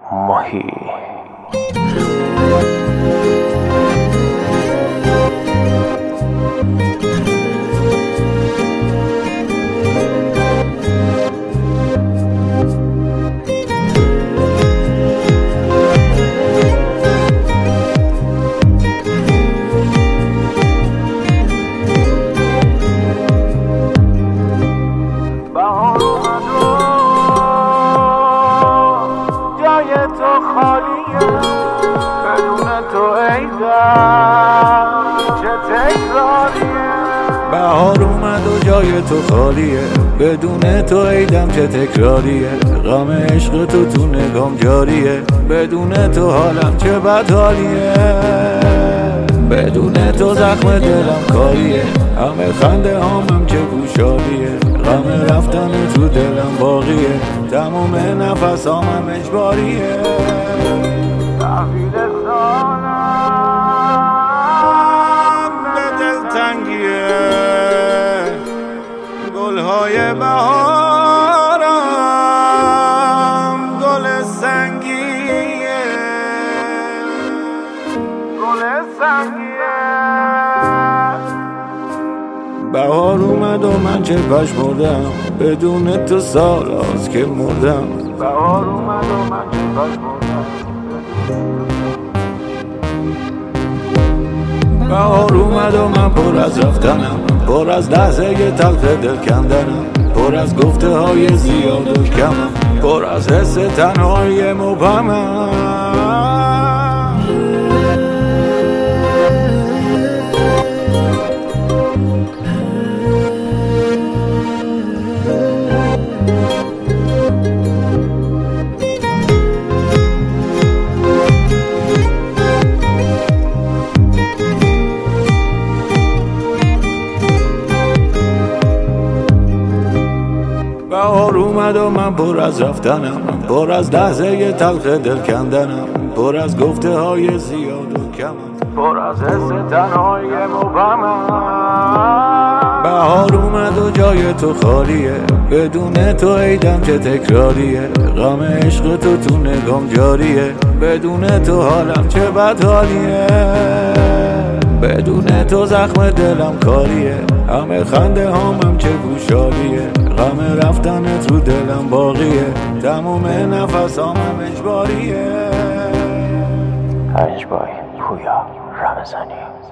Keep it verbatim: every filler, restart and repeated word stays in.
ماهی. بهار اومد و جای تو خالیه، بدون تو عیدم چه تکراریه. غم عشق تو تو نگام جاریه، بدون تو حالم چه بدحالیه. بدون تو زخم دلم کاریه، همه خنده هامم چه گوشاریه. غم رفتن تو دلم باقیه، تموم نفس هامم اجباریه. تحویل سالم به دلتنگیه، گلهای بهارم گل سنگیه، گل سنگیه. بهار اومد و من چه پشمردم، بدون تو سال هاست که مردم. بهار اومد و من چه پشمردم. بهار اومد و من پر از رفتنم، پر از لحظه تلخ دل کندنم، پر از گفته های زیاد و کمم، پر از حس تنهایی مبهمم. بهار اومد و من پر از رفتنم، پر از لحظه تلخ دل کندنم، پر از گفته های زیاد و کمم، پر از حس تنهایی مبهمم. بهار اومد و جای تو خالیه، بدون تو عیدم چه تکراریه. غم عشق تو تو نگام جاریه، بدون تو حالم چه بدحالیه. بدون تو زخم دلم کاریه، همه خنده هامم چه گوشاریه. غم رفتنت رو دلم باقیه، تموم نفس هامم اجباریه. اجباری پویا رمضانی.